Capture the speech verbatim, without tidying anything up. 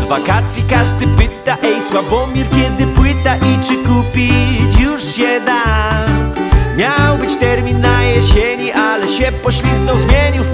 Od wakacji każdy pyta: ej Sławomir, kiedy płyta i czy kupić już się da? Miał być termin na jesieni, ale się poślizgnął, zmienił w